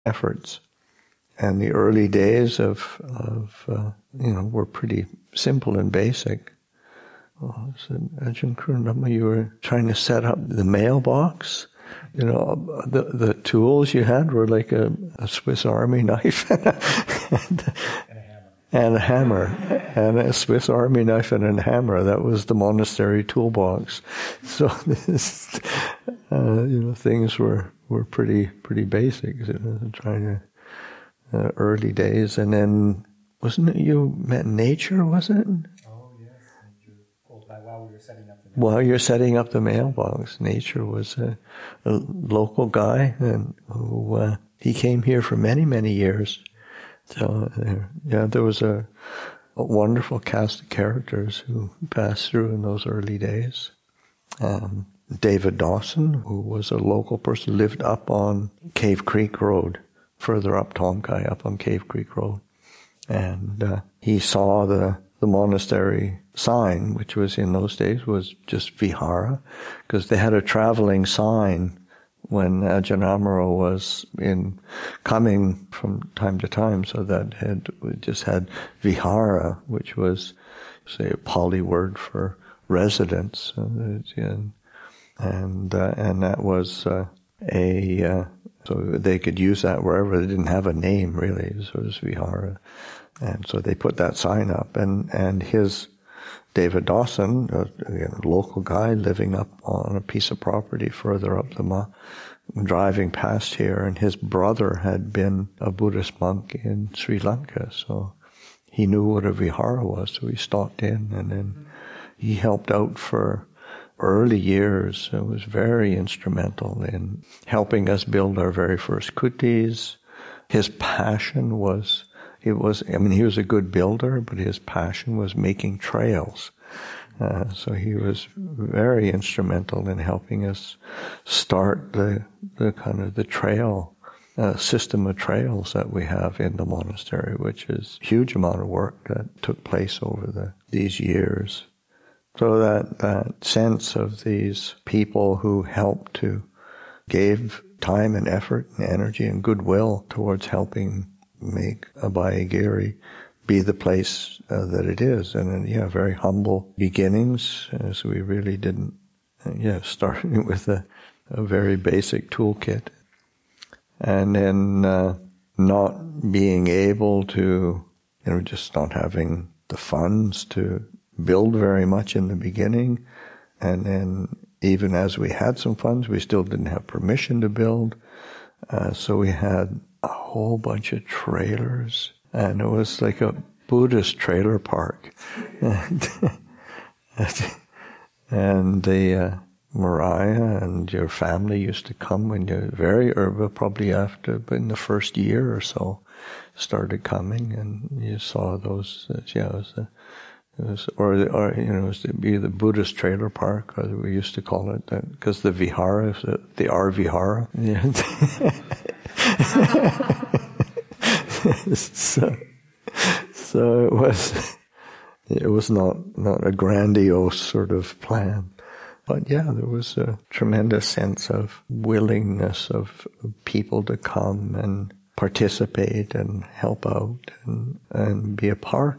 efforts. And the early days were pretty simple and basic. I said, Ajahn Kurundama, you were trying to set up the mailbox. The tools you had were like a Swiss Army knife and a hammer, and a Swiss Army knife and a hammer. That was the monastery toolbox. So things were pretty basic. Trying to early days, and then wasn't it you met nature? Was it? Oh yes, nature. While we were setting up the mailbox. While you're setting up the mailbox, nature was a local guy, and who he came here for many years. So there was a wonderful cast of characters who passed through in those early days. David Dawson, who was a local person, lived up on Cave Creek Road, further up Tomkai, up on Cave Creek Road. And he saw the monastery sign, which was in those days was just Vihara, because they had a traveling sign when Ajahn Amaro was coming from time to time, so that just had Vihara, which was, say, a Pali word for residence, and that was so they could use that wherever. They didn't have a name really, so it was Vihara, and so they put that sign up. And his David Dawson, again, a local guy living up on a piece of property further up the driving past here, and his brother had been a Buddhist monk in Sri Lanka, so he knew what a vihara was, so he stopped in, and then he helped out for early years. It was very instrumental in helping us build our very first kutis. His passion was, he was a good builder, but his passion was making trails. So he was very instrumental in helping us start the kind of the trail system of trails that we have in the monastery, which is a huge amount of work that took place over these years. So that sense of these people who helped to gave time and effort and energy and goodwill towards helping make Abhayagiri be the place that it is. And then, very humble beginnings, so we really didn't, starting with a very basic toolkit. And then not being able to, just not having the funds to build very much in the beginning. And then even as we had some funds, we still didn't have permission to build. So we had a whole bunch of trailers, and it was like a Buddhist trailer park. And the Mariah and your family used to come when you're very early, probably after, in the first year or so, started coming, and you saw those, it was be the Buddhist trailer park, or we used to call it that, because the vihara, the R vihara. Yeah. So it was not a grandiose sort of plan, but there was a tremendous sense of willingness of people to come and participate and help out and be a part